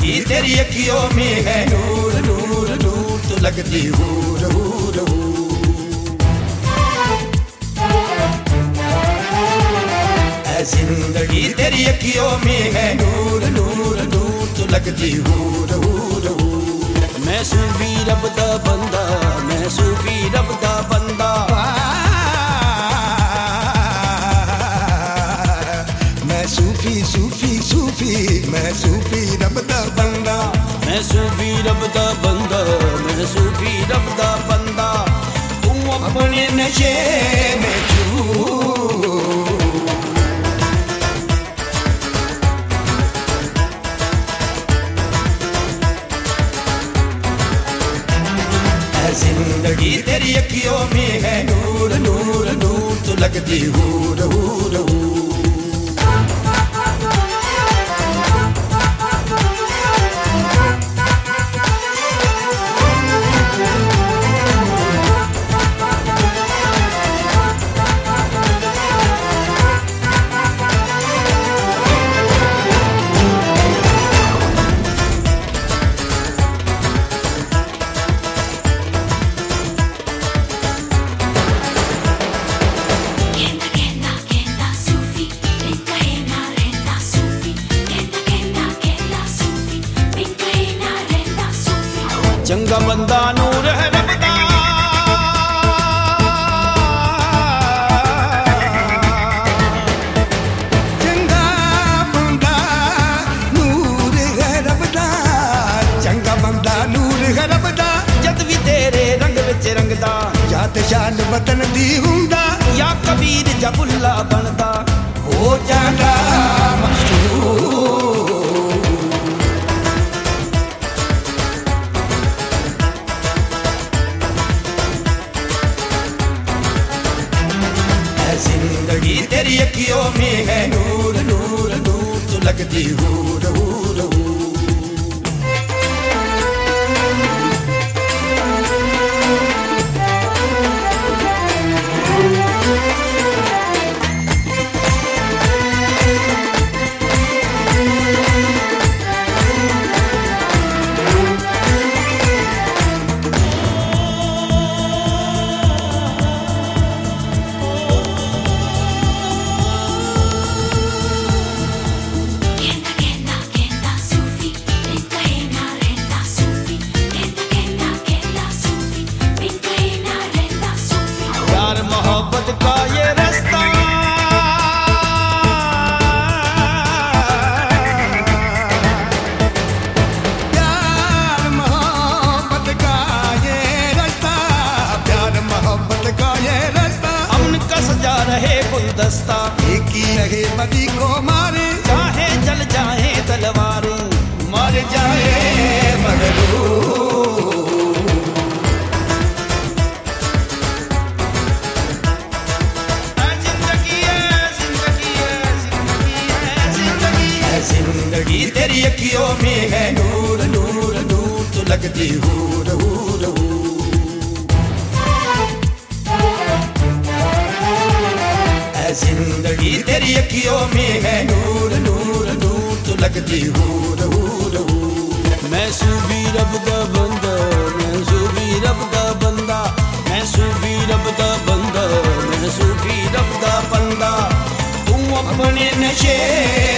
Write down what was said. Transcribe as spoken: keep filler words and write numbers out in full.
जिंदगी तेरी अखियों में है नूर नूर नूर तो लगती हूर हूर हूर। ऐ जिंदगी तेरी अखियों में है नूर नूर नूर तो लगती हूर हूर हूर। मैं सूफी रब दा बंदा, मैं सूफी रब दा बंदा, मैं सूफी सूफी सूफी मैं सूफी रब दा बंदा, मैं सूफी रब दा बंदा, मैं सूफी रब दा बंदा। तू अपने नशे में चूर। जिंदगी तेरी अखियों में है नूर नूर नूर तो लगती हूर हूर हूर। चंगा बंदा नूर है रब दा, चंगा बंदा नूर है रब दा, चंगा बंदा नूर है रब दा। जद भी तेरे रंग विच रंगदा, या ते शान वतन दी हुंदा, या कबीर जा बुल्ला बनदा, हो जांदा मशहूर। जिंदगी तेरी अखियों में है नूर नूर नूर तो लगती हूर हूर हूर। मोहब्बत का ये रास्ता, प्यार मोहब्बत का ये रास्ता, प्यार मोहब्बत का ये रास्ता। अमन का सजा रहे गुलदस्ता, एक ही रहे बदी को मारे, चाहे जल जाए तलवार, मर जाए मगरू। जिंदगी तेरी अखियों में है नूर नूर नूर तो लगती हूर हूर हूर। ऐ जिंदगी तेरी अखियों में है नूर नूर नूर तो लगती हूर हूर हूर। मैं सूफी रब दा बंदा, मैं सूफी रब दा बंदा, मैं सूफी रब दा बंदा, मैं सूफी रब दा बंदा। तू अपने नशे